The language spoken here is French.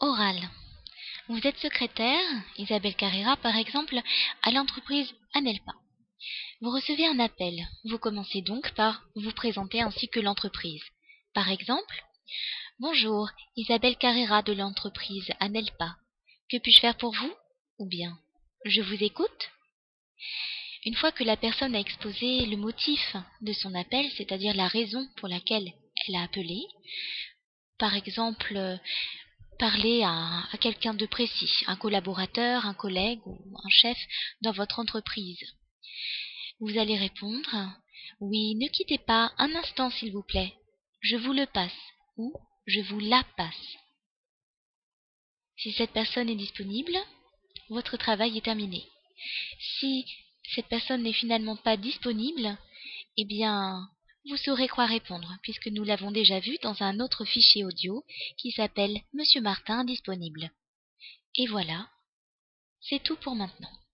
Oral. Vous êtes secrétaire, Isabelle Carrera par exemple, à l'entreprise Anelpa. Vous recevez un appel. Vous commencez donc par vous présenter ainsi que l'entreprise. Par exemple, bonjour, Isabelle Carrera de l'entreprise Anelpa. Que puis-je faire pour vous? Ou bien, je vous écoute? Une fois que la personne a exposé le motif de son appel, c'est-à-dire la raison pour laquelle elle a appelé, par exemple, parler à quelqu'un de précis, un collaborateur, un collègue ou un chef dans votre entreprise. Vous allez répondre: oui, ne quittez pas un instant s'il vous plaît. Je vous le passe ou je vous la passe. Si cette personne est disponible, votre travail est terminé. Si cette personne n'est finalement pas disponible, eh bien, vous saurez quoi répondre, puisque nous l'avons déjà vu dans un autre fichier audio qui s'appelle Monsieur Martin disponible. Et voilà, c'est tout pour maintenant.